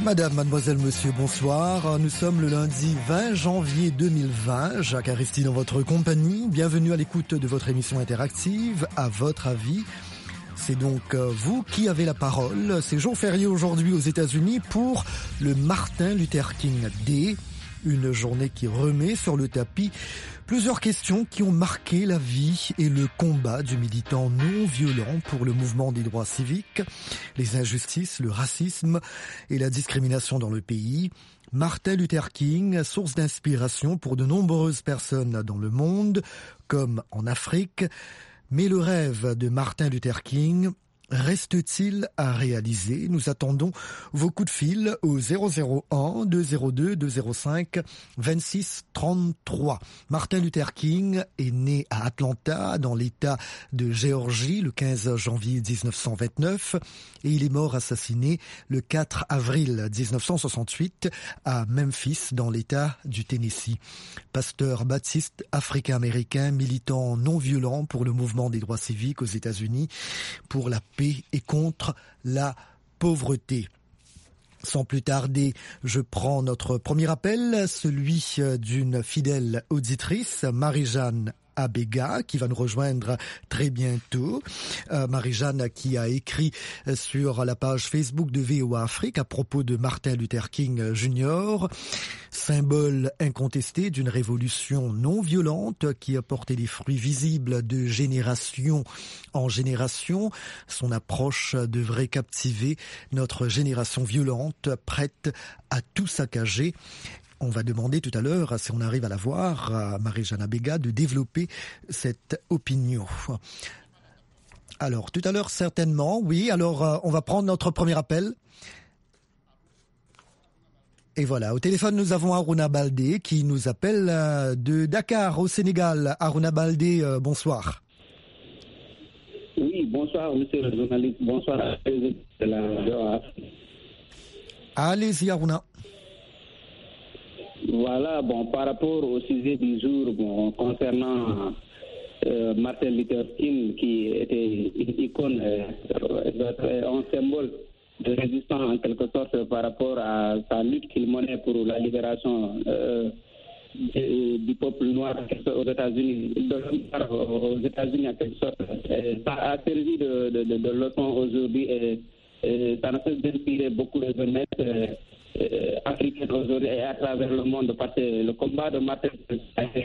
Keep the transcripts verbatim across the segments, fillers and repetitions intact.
Madame, mademoiselle, monsieur, bonsoir. Nous sommes le lundi vingt janvier deux mille vingt. Jacques Aristide en votre compagnie. Bienvenue à l'écoute de votre émission interactive. À votre avis, c'est donc vous qui avez la parole. C'est jour férié aujourd'hui aux États-Unis pour le Martin Luther King Day. Une journée qui remet sur le tapis plusieurs questions qui ont marqué la vie et le combat du militant non violent pour le mouvement des droits civiques, les injustices, le racisme et la discrimination dans le pays. Martin Luther King, source d'inspiration pour de nombreuses personnes dans le monde, comme en Afrique. Mais le rêve de Martin Luther King reste-t-il à réaliser? Nous attendons vos coups de fil au zéro zéro un deux zéro deux deux zéro cinq vingt-six trente-trois. Martin Luther King est né à Atlanta, dans l'État de Géorgie, le quinze janvier dix-neuf cent vingt-neuf, et il est mort assassiné le quatre avril dix-neuf cent soixante-huit à Memphis, dans l'État du Tennessee. Pasteur baptiste africain-américain, militant non violent pour le mouvement des droits civiques aux États-Unis, pour la paix et contre la pauvreté. Sans plus tarder, je prends notre premier appel, celui d'une fidèle auditrice, Marie-Jeanne Abega, qui va nous rejoindre très bientôt. Euh, Marie-Jeanne qui a écrit sur la page Facebook de V O A Afrique à propos de Martin Luther King Junior, symbole incontesté d'une révolution non violente qui a porté des fruits visibles de génération en génération. Son approche devrait captiver notre génération violente, prête à tout saccager. On va demander tout à l'heure, si on arrive à la voir, à Marie-Jeanne Abega, de développer cette opinion. Alors, tout à l'heure, certainement, oui. Alors, on va prendre notre premier appel. Et voilà, au téléphone, nous avons Aruna Baldé qui nous appelle de Dakar, au Sénégal. Aruna Baldé, bonsoir. Oui, bonsoir, monsieur le journaliste. Bonsoir à de la... Allez-y, Aruna. Voilà, bon, par rapport au sujet du jour, bon, concernant euh, Martin Luther King, qui était une icône, euh, un symbole de résistance en quelque sorte par rapport à sa lutte qu'il menait pour la libération euh, du, du peuple noir aux États-Unis, de, aux États-Unis en quelque sorte. Et ça a servi de, de, de, de leçon aujourd'hui et, et ça ne peut d'inspirer beaucoup de jeunesse euh, Euh, africaine aujourd'hui et à travers le monde, parce que le combat de Martin a été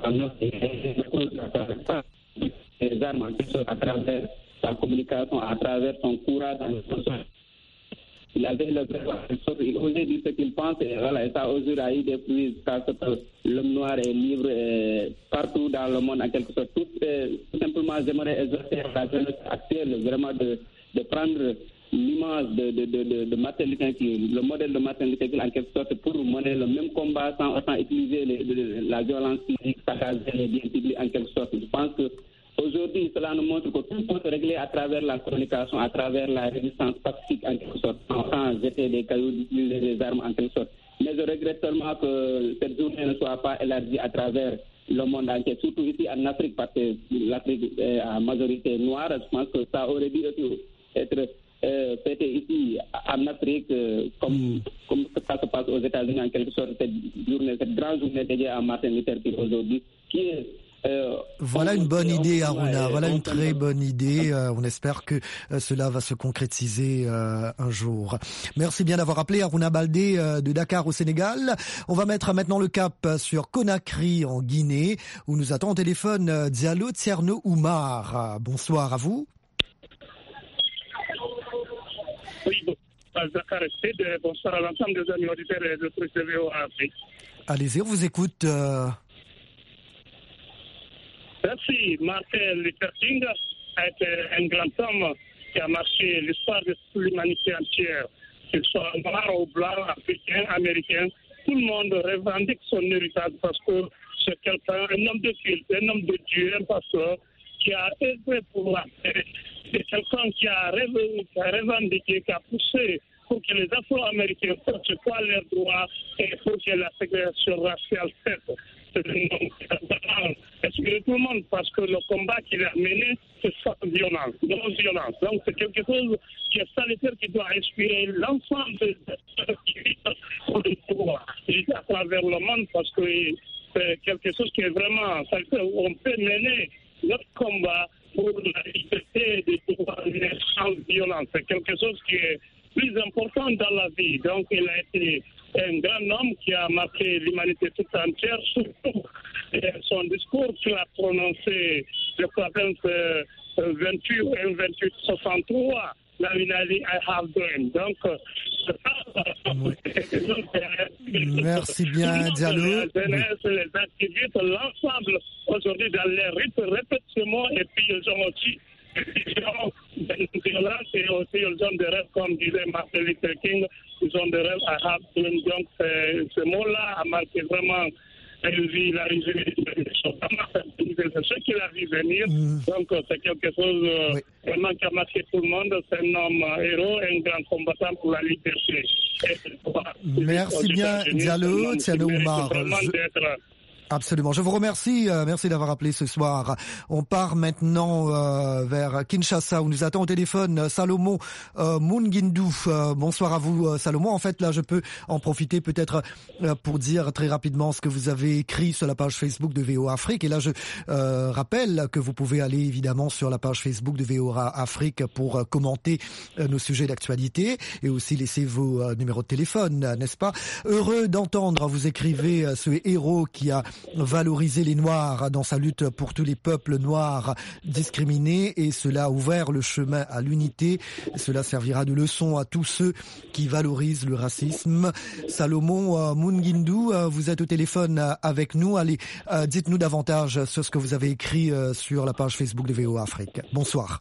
des armes à travers sa communication, à travers son courage. Il avait le il osait dire ce qu'il pense et voilà, et ça aujourd'hui a eu des fruits parce que l'homme noir est libre et partout dans le monde en quelque sorte. Tout, euh, tout simplement, j'aimerais exhorter la jeunesse actuelle vraiment de, de prendre l'image de, de, de, de, de Martin Luther King, le modèle de Martin Luther King en quelque sorte pour mener le même combat sans autant utiliser les, de, la violence physique, saccager les biens publics en quelque sorte. Je pense que aujourd'hui, cela nous montre que tout peut se régler à travers la communication, à travers la résistance pacifique en quelque sorte, sans jeter des cailloux, utiliser des armes en quelque sorte. Mais je regrette seulement que cette journée ne soit pas élargie à travers le monde entier, surtout ici en Afrique, parce que l'Afrique est à majorité noire. Je pense que ça aurait dû être Euh, fêté ici en Afrique euh, comme, comme ça se passe aux États-Unis en quelque sorte, cette journée, cette grande journée dédiée à Martin Luther King aujourd'hui, qui est Euh, voilà une bonne idée, Aruna. Voilà une très peut... bonne idée. Euh, on espère que euh, cela va se concrétiser euh, un jour. Merci bien d'avoir appelé, Aruna Baldé euh, de Dakar au Sénégal. On va mettre maintenant le cap sur Conakry en Guinée, où nous attend au téléphone euh, Diallo Tierno Oumar. Bonsoir à vous. Oui, bonsoir Zachar Estide, bonsoir à l'ensemble des amis auditeurs et de tous les V O A Afrique. Allez-y, on vous écoute. Euh... Merci. Martin Luther King a été un grand homme qui a marqué l'histoire de toute l'humanité entière. Qu'il soit noir ou blanc, africain, américain, tout le monde revendique son héritage parce que c'est quelqu'un, un homme de culte, un homme de Dieu, un pasteur qui a œuvré pour la paix. C'est quelqu'un qui a, réveillé, qui a revendiqué, qui a poussé pour que les Afro-Américains portent quoi leurs droits et pour que la ségrégation raciale cesse. C'est un homme qui a inspiré tout le monde parce que le combat qu'il a mené, c'est sans violence, non violence. Donc c'est quelque chose qui est salutaire, qui doit inspirer l'ensemble pour le pouvoir à travers le monde, parce que c'est quelque chose qui est vraiment, on peut mener notre combat pour la liberté des pouvoirs sans violence. C'est quelque chose qui est plus important dans la vie. Donc il a été un grand homme qui a marqué l'humanité toute entière, surtout son discours qu'il a prononcé le vingt-huit vingt-huit soixante-trois. Là, il a dit I have done. Donc, oui. Merci bien, Diallo. Les jeunesse, oui. Les activistes, l'ensemble, aujourd'hui, dans les rites, répètent ce mot, et puis ils ont aussi des violences, et aussi ils ont des rêves, comme disait Martin Luther King, ils ont des rêves I have done. Donc, ce mot-là a marqué vraiment il a résumé ce qu'il a vu venir. Mmh. Donc, c'est quelque chose oui. vraiment qui a marqué tout le monde. C'est un homme héros, un grand combattant pour la liberté. Merci bien, Diallo, Tiano Oumar. Absolument. Je vous remercie. Euh, merci d'avoir appelé ce soir. On part maintenant euh, vers Kinshasa où nous attend au téléphone euh, Salomon euh, Mungindu. Euh, bonsoir à vous, euh, Salomon. En fait, là, je peux en profiter peut-être euh, pour dire très rapidement ce que vous avez écrit sur la page Facebook de V O A Afrique. Et là, je euh, rappelle que vous pouvez aller évidemment sur la page Facebook de V O A Afrique pour euh, commenter euh, nos sujets d'actualité et aussi laisser vos euh, numéros de téléphone, euh, n'est-ce pas? Heureux d'entendre, vous écrivez euh, ce héros qui a valoriser les Noirs dans sa lutte pour tous les peuples noirs discriminés, et cela a ouvert le chemin à l'unité. Cela servira de leçon à tous ceux qui valorisent le racisme. Salomon euh, Mungindu, euh, vous êtes au téléphone euh, avec nous. Allez, euh, dites-nous davantage sur ce que vous avez écrit euh, sur la page Facebook de V O A Afrique. Bonsoir.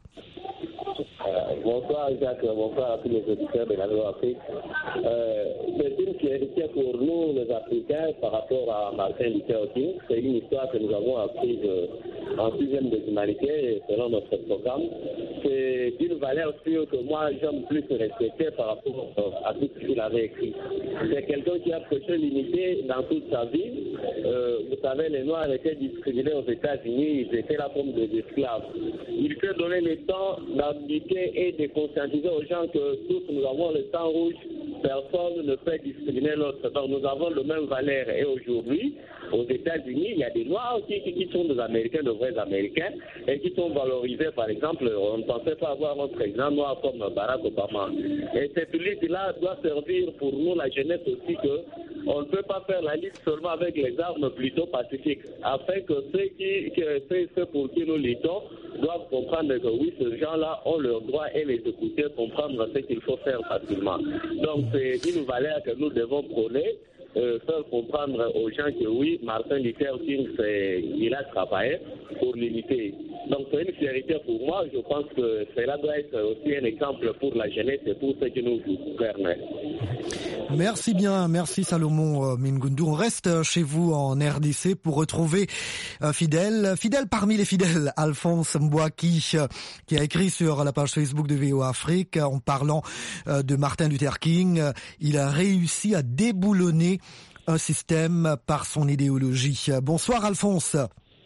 Bonsoir Jacques, bonsoir à tous les auditeurs de la V O A Afrique. Euh, c'est une fierté pour nous les Africains par rapport à Martin Luther King. C'est une histoire que nous avons apprise euh, en sixième de l'humanité selon notre programme. C'est d'une valeur sûre que moi j'aime plus respecter par rapport euh, à tout ce qu'il avait écrit. C'est quelqu'un qui a prêché l'unité dans toute sa vie. Euh, vous savez, les Noirs étaient discriminés aux États-Unis, ils étaient là comme des esclaves. Il peut donner le temps d'indiquer et de conscientiser aux gens que tous nous avons le sang rouge, personne ne peut discriminer l'autre. Donc nous avons le même valeur. Et aujourd'hui, aux États-Unis, il y a des Noirs aussi qui, qui sont des Américains, de vrais Américains, et qui sont valorisés. Par exemple, on ne pensait pas avoir un président noir comme Barack Obama. Et cette lutte-là doit servir pour nous, la jeunesse aussi, que on ne peut pas faire la lutte seulement avec les armes plutôt pacifiques, afin que ceux, qui, que ceux, ceux pour qui nous luttons doivent comprendre que oui, ces gens-là ont leurs droits et les écouter, comprendre ce qu'il faut faire facilement. Donc c'est une valeur que nous devons prôner, euh, faire comprendre aux gens que oui, Martin Luther King, il a travaillé pour l'unité. Donc c'est une fierté pour moi. Je pense que cela doit être aussi un exemple pour la jeunesse et pour ceux qui nous gouvernent. Merci bien, merci Salomon Mungindu. On reste chez vous en R D C pour retrouver euh, Fidèle. Fidèle parmi les fidèles, Alphonse Mbouaki, euh, qui a écrit sur la page Facebook de V O A Afrique en parlant euh, de Martin Luther King. Il a réussi à déboulonner un système par son idéologie. Bonsoir Alphonse.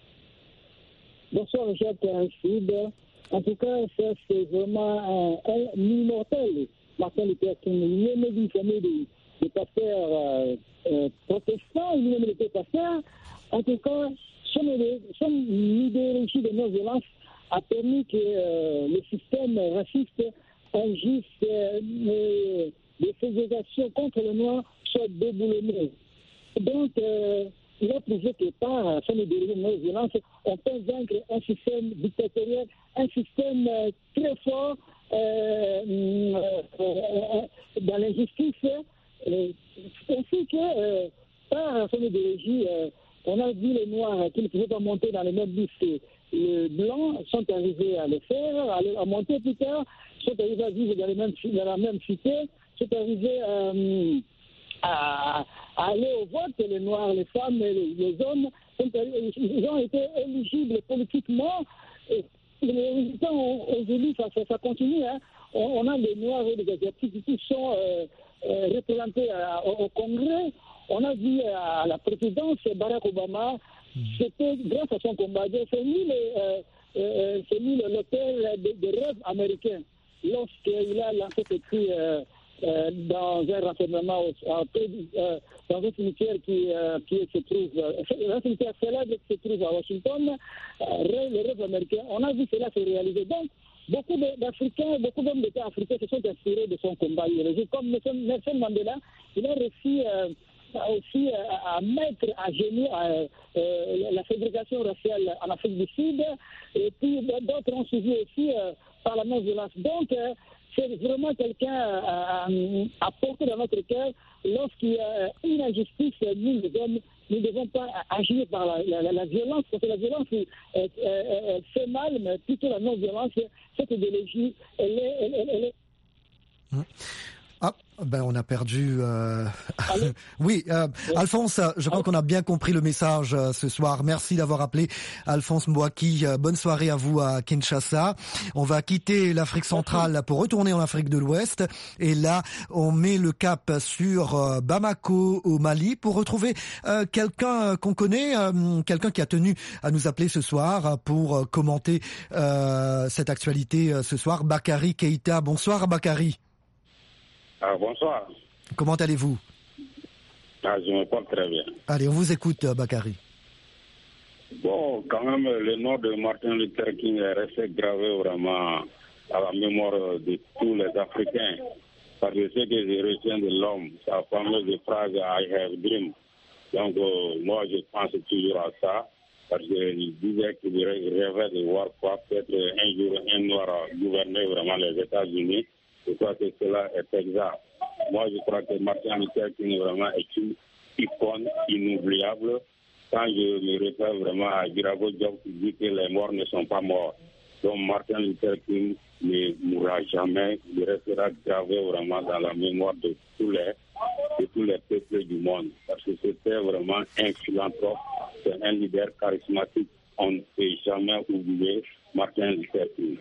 Bonsoir Jacques Aristide. En tout cas, ça c'est vraiment un, un immortel. Martin Luther King, il aimait d'une famille de, de pasteurs euh, euh, protestants, il aimait les pasteurs. En tout cas, son, son idéologie de non-violence a permis que euh, le système raciste, injuste, euh, de ségrégation contre le noir soit déboulonné. Donc, euh, il a prouvé que par son idéologie de non-violence, on peut vaincre un système dictatorial, un système euh, très fort, Euh, euh, dans l'injustice, euh, ainsi que euh, par son idéologie, euh, on a vu les Noirs qui ne pouvaient pas monter dans les mêmes bus que les Blancs sont arrivés à le faire, à, le, à monter plus tard, sont arrivés à vivre dans, les mêmes, dans la même cité, sont arrivés euh, à, à aller au vote, les Noirs, les femmes, les, les hommes, sont, ils ont été éligibles politiquement. Et, les résultats aujourd'hui, ça, ça, ça continue. Hein. On, on a les Noirs et les Asiatiques qui sont euh, euh, représentés à, au, au Congrès. On a vu à la présidence Barack Obama, mmh. c'était grâce à son combat. C'est lui, le, euh, euh, lui l'auteur des de rêves américains. Lorsqu'il a lancé ce cri euh, euh, dans un renseignement, euh, dans un cimetière qui, euh, qui se trouve, euh, un cimetière célèbre qui se trouve à Washington, euh, le rêve américain. On a vu cela se réaliser. Donc, beaucoup d'Africains, beaucoup d'hommes d'État africains se sont inspirés de son combat idéologique. Comme Nelson Mandela, il a réussi euh, aussi euh, à mettre à genoux euh, euh, la ségrégation raciale en Afrique du Sud. Et puis d'autres ont suivi aussi euh, par la non-violence. Donc, euh, c'est vraiment quelqu'un à, à porter dans notre cœur. Lorsqu'il y a une injustice, nous, les hommes, nous ne devons pas agir par la, la, la violence, parce que la violence elle, elle, elle fait mal, mais plutôt la non-violence, cette idéologie, elle est... Elle, elle, elle est... Hum. Ah, ben on a perdu... Euh... oui, euh, Alphonse, je crois qu'on a bien compris le message euh, ce soir. Merci d'avoir appelé Alphonse Mbouaki. Euh, bonne soirée à vous à Kinshasa. On va quitter l'Afrique centrale pour retourner en Afrique de l'Ouest. Et là, on met le cap sur euh, Bamako au Mali pour retrouver euh, quelqu'un qu'on connaît, euh, quelqu'un qui a tenu à nous appeler ce soir pour euh, commenter euh, cette actualité euh, ce soir. Bakary Keïta. Bonsoir Bakary. Ah, bonsoir. Comment allez-vous? Ah, je me porte très bien. Allez, on vous écoute, Bakary. Bon, quand même, le nom de Martin Luther King est resté gravé vraiment à la mémoire de tous les Africains. Parce que ce que je retiens de l'homme, sa fameuse phrase « I have dream ». Donc, euh, moi, je pense toujours à ça. Parce qu'il disait qu'il rêvait de voir quoi, peut-être un jour, un noir gouverner vraiment les États-Unis. Je crois que cela est exact. Moi, je crois que Martin Luther King vraiment est une icône inoubliable. Quand je me réfère vraiment à Girago Diop qui dit que les morts ne sont pas morts. Donc Martin Luther King ne mourra jamais. Il restera gravé vraiment dans la mémoire de tous les, de tous les peuples du monde. Parce que c'était vraiment un philanthrope, c'est un leader charismatique. On ne peut jamais oublier Martin Luther King.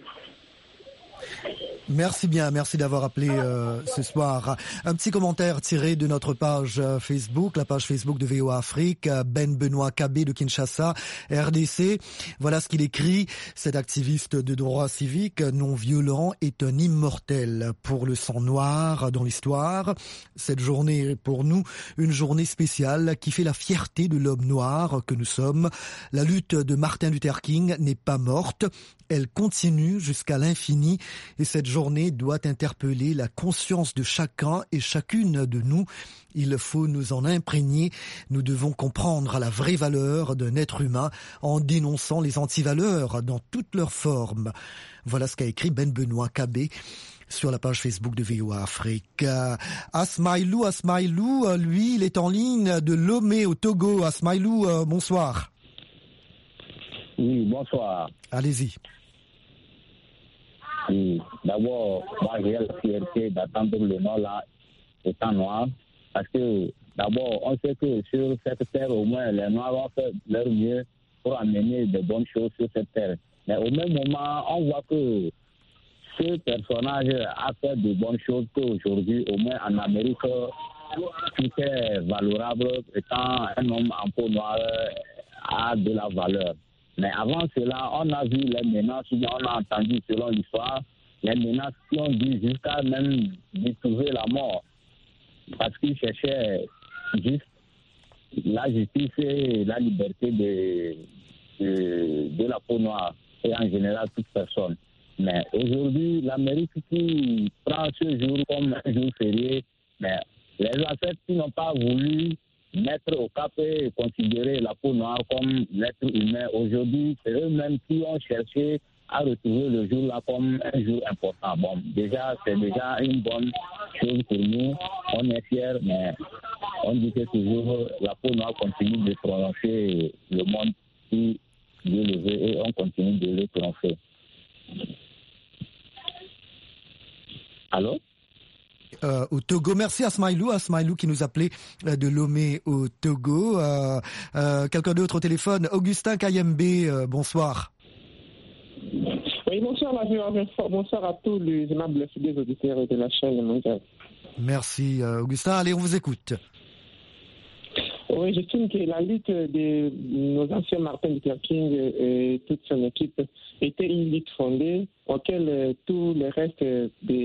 Merci bien, merci d'avoir appelé euh, ce soir. Un petit commentaire tiré de notre page Facebook, la page Facebook de V O A Afrique, Ben Benoît Kabé de Kinshasa, R D C. Voilà ce qu'il écrit. Cet activiste de droits civiques non violent est un immortel pour le sang noir dans l'histoire. Cette journée est pour nous une journée spéciale qui fait la fierté de l'homme noir que nous sommes. La lutte de Martin Luther King n'est pas morte. Elle continue jusqu'à l'infini et cette journée doit interpeller la conscience de chacun et chacune de nous. Il faut nous en imprégner. Nous devons comprendre la vraie valeur d'un être humain en dénonçant les antivaleurs dans toutes leurs formes. Voilà ce qu'a écrit Ben Benoît Kabé sur la page Facebook de V O A Afrique. Euh, Asmaïlou, Asmaïlou, lui, il est en ligne de Lomé au Togo. Asmaïlou, euh, bonsoir. Oui, bonsoir. Allez-y. Oui, d'abord, moi j'ai la fierté d'attendre le nom là, étant noir, parce que d'abord, on sait que sur cette terre, au moins, les Noirs ont fait leur mieux pour amener de bonnes choses sur cette terre. Mais au même moment, on voit que ce personnage a fait de bonnes choses qu'aujourd'hui, au moins en Amérique, tout est valorable, étant un homme en peau noire a de la valeur. Mais avant cela, on a vu les menaces, on a entendu selon l'histoire, les menaces qui ont dû jusqu'à même lui trouver la mort. Parce qu'ils cherchaient juste la justice et la liberté de, de, de la peau noire et en général toute personne. Mais aujourd'hui, l'Amérique qui prend ce jour comme un jour férié, mais les ancêtres qui n'ont pas voulu mettre au cap et considérer la peau noire comme l'être humain. Aujourd'hui, c'est eux-mêmes qui ont cherché à retrouver le jour-là comme un jour important. Bon, déjà, c'est déjà une bonne chose pour nous. On est fiers, mais on dit que toujours la peau noire continue de triompher le monde qui est levé et on continue de le triompher. Allô? Euh, au Togo. Merci à Smaïlou, à Smaïlou qui nous appelait euh, de Lomé au Togo. Euh, euh, quelqu'un d'autre au téléphone, Augustin Kayembe, euh, bonsoir. Oui, bonsoir, bonsoir à tous les aimables fidèles auditeurs de la chaîne mondiale. Merci euh, Augustin, allez on vous écoute. Oui, j'estime que la lutte de nos anciens Martin Luther King et toute son équipe était une lutte fondée auquel tous les restes des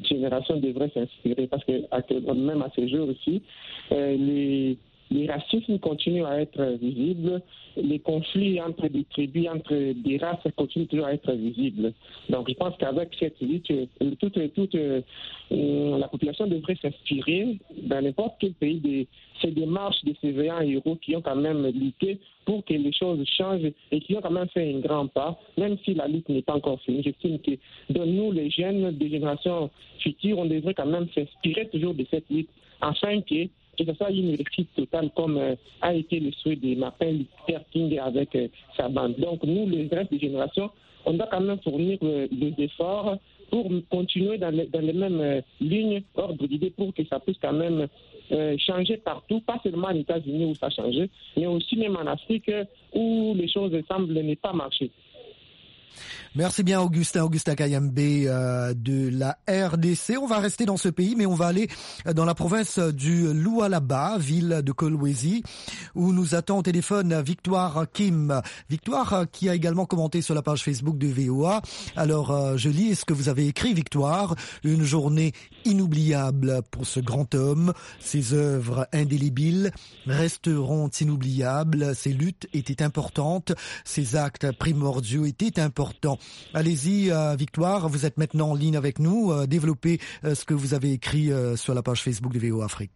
génération devrait s'inspirer parce que même à ce jour aussi, euh, les, les racismes continuent à être visibles, les conflits entre des tribus, entre des races continuent toujours à être visibles. Donc je pense qu'avec cette lutte, toute, toute euh, la population devrait s'inspirer dans n'importe quel pays de ces démarches de ces veillants héros qui ont quand même lutté pour que les choses changent et qui ont quand même fait un grand pas, même si la lutte n'est pas encore finie. J'estime que de nous, les jeunes des générations futures, on devrait quand même s'inspirer toujours de cette lutte afin que, que ce soit une réussite totale comme euh, a été le souhait de Martin Luther King avec euh, sa bande. Donc nous, les restes des générations, on doit quand même fournir euh, des efforts pour continuer dans les, dans les mêmes euh, lignes, ordre d'idées, pour que ça puisse quand même euh, changer partout, pas seulement aux États-Unis où ça a changé, mais aussi même en Afrique où les choses semblent ne pas marcher. Merci bien Augustin, Augustin Kayembe euh, de la R D C. On va rester dans ce pays, mais on va aller dans la province du Lualaba, ville de Kolwezi, où nous attend au téléphone Victoire Kim. Victoire qui a également commenté sur la page Facebook de V O A. Alors euh, je lis ce que vous avez écrit, Victoire. Une journée inoubliable pour ce grand homme. Ses œuvres indélébiles resteront inoubliables. Ses luttes étaient importantes. Ses actes primordiaux étaient importants. Allez-y, euh, Victoire, vous êtes maintenant en ligne avec nous. Euh, développez euh, ce que vous avez écrit euh, sur la page Facebook de V O A Afrique.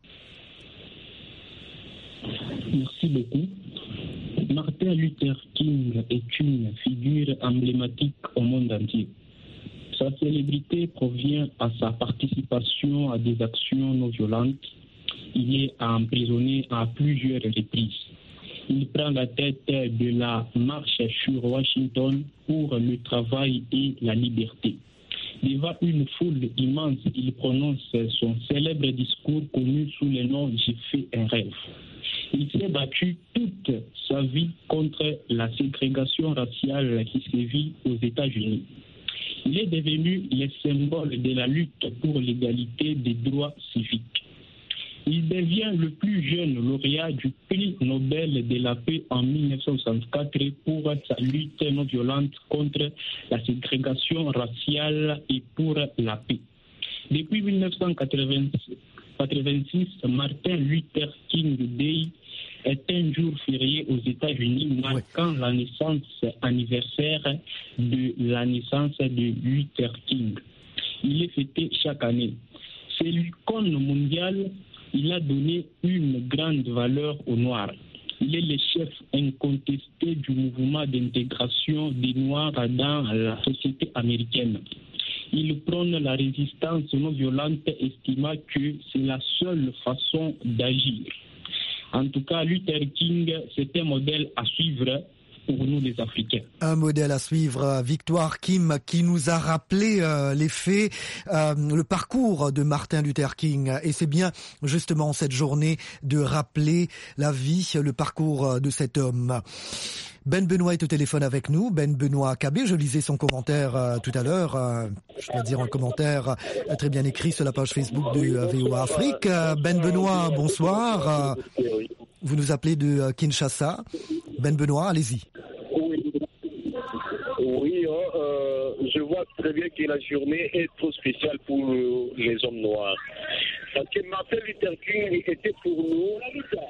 Merci beaucoup. Martin Luther King est une figure emblématique au monde entier. Sa célébrité provient à sa participation à des actions non violentes. Il est emprisonné à plusieurs reprises. Il prend la tête de la marche sur Washington pour le travail et la liberté. Devant une foule immense, il prononce son célèbre discours connu sous le nom « J'ai fait un rêve ». Il s'est battu toute sa vie contre la ségrégation raciale qui sévit aux États-Unis. Il est devenu le symbole de la lutte pour l'égalité des droits civiques. Il devient le plus jeune lauréat du prix Nobel de la paix en mille neuf cent soixante-quatre pour sa lutte non violente contre la ségrégation raciale et pour la paix. Depuis mille neuf cent quatre-vingt-six, Martin Luther King Day est un jour férié aux États-Unis marquant la naissance anniversaire de la naissance de Luther King. Il est fêté chaque année. C'est l'icône mondiale. Il a donné une grande valeur aux Noirs. Il est le chef incontesté du mouvement d'intégration des Noirs dans la société américaine. Il prône la résistance non violente, estimant que c'est la seule façon d'agir. En tout cas, Luther King, c'est un modèle à suivre pour nous les Africains. Un modèle à suivre, Victoire Kim, qui nous a rappelé euh, les faits, euh, le parcours de Martin Luther King. Et c'est bien justement cette journée de rappeler la vie, le parcours de cet homme. Ben Benoît est au téléphone avec nous, Ben Benoît Kabé. Je lisais son commentaire euh, tout à l'heure, euh, je dois dire un commentaire euh, très bien écrit sur la page Facebook de euh, V O A Afrique. Euh, Ben Benoît, bonsoir. Euh, vous nous appelez de euh, Kinshasa. Ben Benoît, allez-y. Oui, oui hein, euh, je vois très bien que la journée est trop spéciale pour euh, les hommes noirs. Parce que Martin Luther King était pour nous,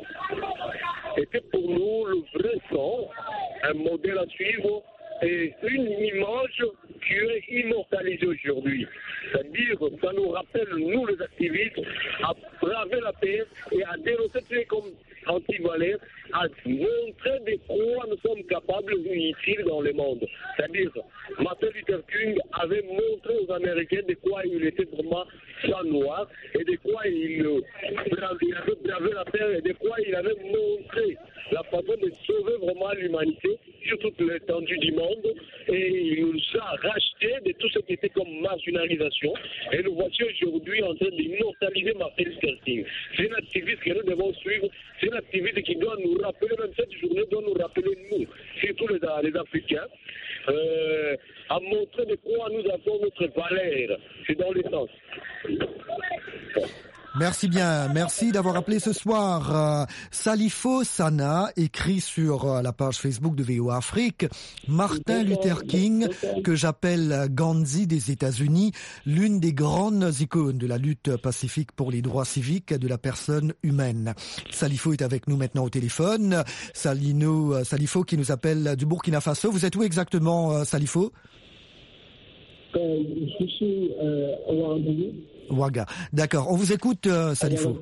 était pour nous le vrai sang, un modèle à suivre et une image qui est immortalisée aujourd'hui. C'est-à-dire, ça nous rappelle, nous les activistes, à braver la paix et à dénoncer tout comme anti-valeurs, à montrer de quoi nous sommes capables utiles dans le monde. C'est-à-dire, Martin Luther King avait montré aux Américains de quoi il était vraiment sang noir et de quoi il, il avait bravé la terre et de quoi il avait montré la façon de sauver vraiment l'humanité sur toute l'étendue du monde, et il nous a racheté de tout ce qui était comme marginalisation, et nous voici aujourd'hui en train d'immortaliser Martin Luther King. C'est un activiste que nous devons suivre, c'est un activiste qui doit nous rappeler, même cette journée doit nous rappeler nous, surtout les, les Africains, euh, à montrer de quoi nous avons notre valeur. C'est dans le sens. Merci bien, merci d'avoir appelé ce soir. Euh, Salifo Sana écrit sur euh, la page Facebook de V O A Afrique, Martin Luther King, que j'appelle Gandhi des États-Unis, l'une des grandes icônes de la lutte pacifique pour les droits civiques de la personne humaine. Salifo est avec nous maintenant au téléphone. Salino, euh, Salifo qui nous appelle du Burkina Faso. Vous êtes où exactement, euh, Salifo? euh, Je suis euh, au Ouagadougou. Ouaga. D'accord. On vous écoute, euh, Salifo.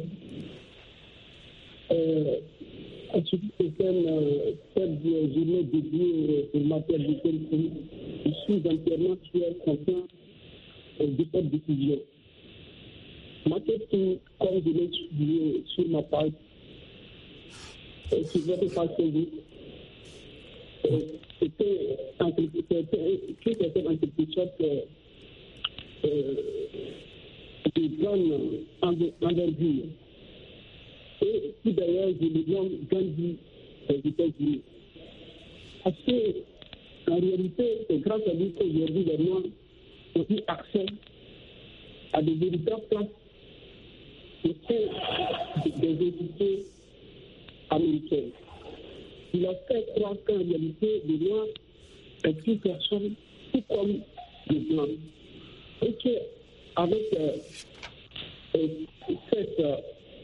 Euh, en ce qui concerne euh, cette journée dédiée pour Martin Luther King, je suis entièrement fier conscient de cette décision. Martin King, comme je l'ai souligné sur ma page, euh, sur votre page Facebook, euh, c'était en quelque sorte euh, de grande envergure. Et puis d'ailleurs, je le nomme Gandhi aux États-Unis. Parce que, en réalité, c'est grâce à lui qu'aujourd'hui, les Noirs ont eu accès à des véritables places au sein des institutions américaines. Il a fait croire qu'en réalité, les Noirs est une personne tout comme les Blancs. Et que, avec euh, euh, cette, euh,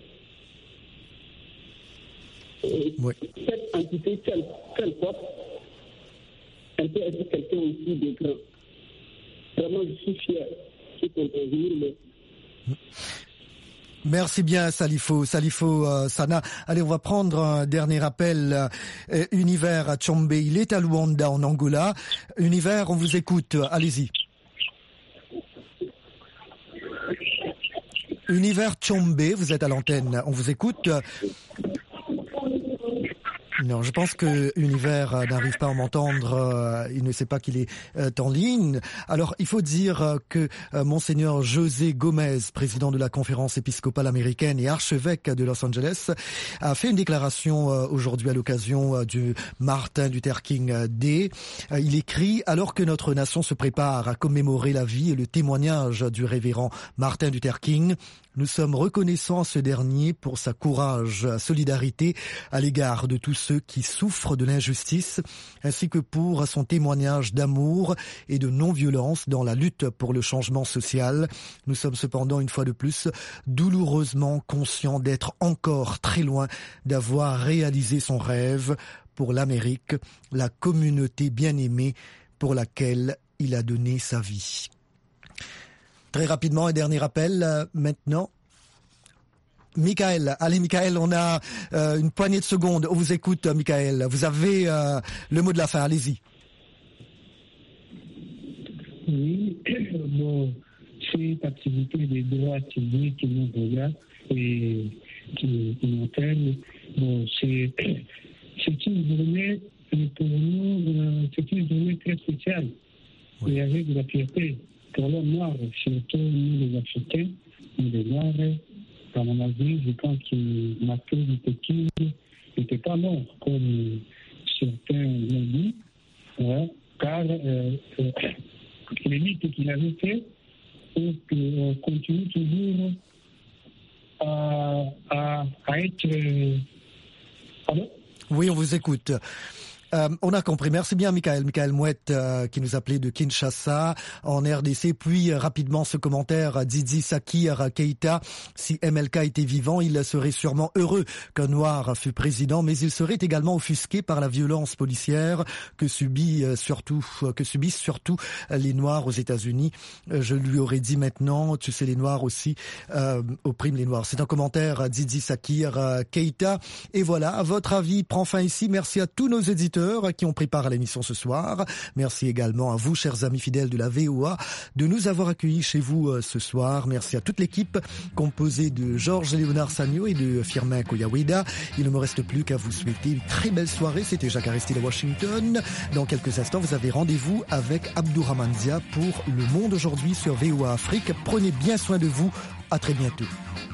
oui. cette entité qu'elle, qu'elle porte, elle peut être quelqu'un aussi de grand. Vraiment, je suis fier de contribuer, mais... Merci bien, Salifo, Salifo euh, Sana. Allez, on va prendre un dernier appel. Euh, Univers Tchombe, il est à Luanda, en Angola. Univers, on vous écoute. Allez-y. Univers Tchombe, vous êtes à l'antenne. On vous écoute. Non, je pense que Univers n'arrive pas à m'entendre. Il ne sait pas qu'il est en ligne. Alors, il faut dire que Monseigneur José Gomez, président de la Conférence épiscopale américaine et archevêque de Los Angeles, a fait une déclaration aujourd'hui à l'occasion du Martin Luther King Day. Il écrit « Alors que notre nation se prépare à commémorer la vie et le témoignage du révérend Martin Luther King, nous sommes reconnaissants à ce dernier pour sa courage, solidarité à l'égard de tous ceux qui souffrent de l'injustice, ainsi que pour son témoignage d'amour et de non-violence dans la lutte pour le changement social. Nous sommes cependant, une fois de plus, douloureusement conscients d'être encore très loin d'avoir réalisé son rêve pour l'Amérique, la communauté bien-aimée pour laquelle il a donné sa vie. » Très rapidement, un dernier appel euh, maintenant. Michael, allez Michael, on a euh, une poignée de secondes. On vous écoute, Michael. Vous avez euh, le mot de la fin, allez-y. Oui, bon, cette activité des droits civiques qui nous regarde et qui nous appelle, bon, c'est, c'est une journée, pour nous, c'est une journée très spéciale. Oui. Et avec de la fierté. Pour les Noirs, surtout nous les Africains, nous les Noirs, à mon avis, je pense que Martin Luther King n'était pas mort, comme certains l'ont dit, ouais, car euh, euh, les mythes qu'il avait fait, et qu'on continue toujours à, à, à être... Euh, pardon ? Oui, on vous écoute. Euh, on a compris. Merci bien, Michael. Michael Mouette, euh, qui nous appelait de Kinshasa, en R D C. Puis, euh, rapidement, ce commentaire, Didi Sakir Keïta. Si M L K était vivant, il serait sûrement heureux qu'un noir fût président, mais il serait également offusqué par la violence policière que subit, euh, surtout, euh, que subissent surtout euh, les noirs aux États-Unis. Euh, je lui aurais dit maintenant, tu sais, les noirs aussi, euh, oppriment les noirs. C'est un commentaire, Didi Sakir euh, Keïta. Et voilà, votre avis prend fin ici. Merci à tous nos éditeurs qui ont pris part à l'émission ce soir. Merci également à vous, chers amis fidèles de la V O A, de nous avoir accueillis chez vous ce soir. Merci à toute l'équipe composée de Georges Léonard Sagno et de Firmin Koyaweda. Il ne me reste plus qu'à vous souhaiter une très belle soirée. C'était Jacques Aristide à Washington. Dans quelques instants, vous avez rendez-vous avec Abdourahmane Dia pour Le Monde aujourd'hui sur V O A Afrique. Prenez bien soin de vous. À très bientôt.